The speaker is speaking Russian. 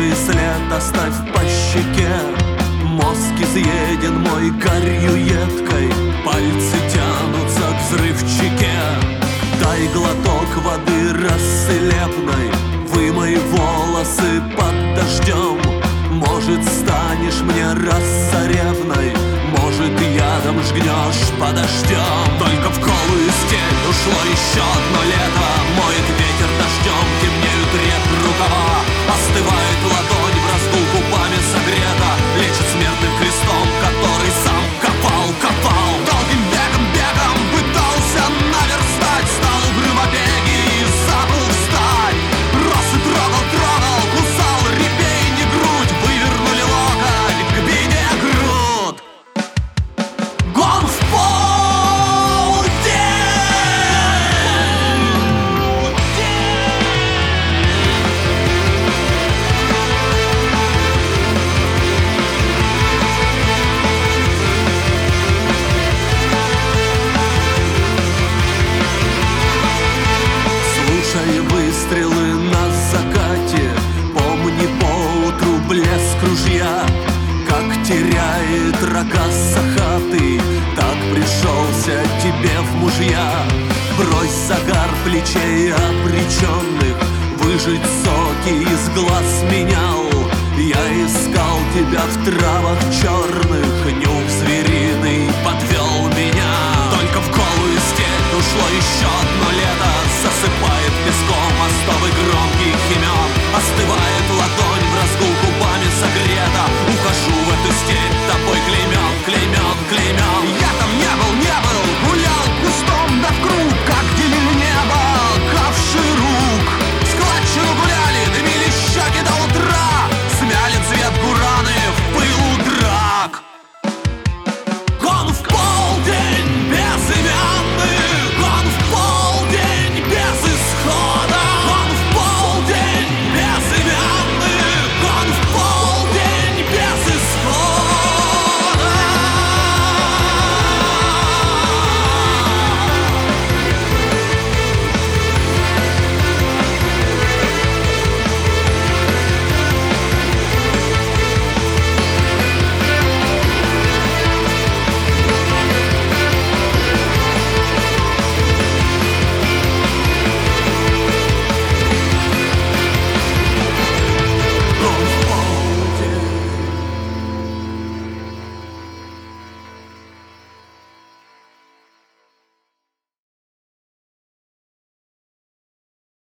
свежий след оставь по щеке. Мозг изъеден мой гарью едкой, пальцы тянутся к взрывчике. Дай глоток воды расцелебной, вымой волосы под дождем. Может, станешь мне рассоребной, может, ядом жгнешь под дождем. Только в голую степь ушло еще одно лето. Моет ветер дождем, темнеют рукава. Остывает ладонь, в раздул губами согрета. Лечит смертным крестом, который сам копал. Долгим бегом пытался наверстать. Стал угрюм беги и забыл встать. Рос и трогал, кусал репей не грудь. Вывернули локоть, к беде грудь. Гон в полдень. Слушай выстрелы на закате, помни поутру блеск ружья. Как теряет рога сахатый, так пришелся тебе в мужья. Брось загар плечей обреченных, выжить соки из глаз менял. Я искал тебя в травах черных, не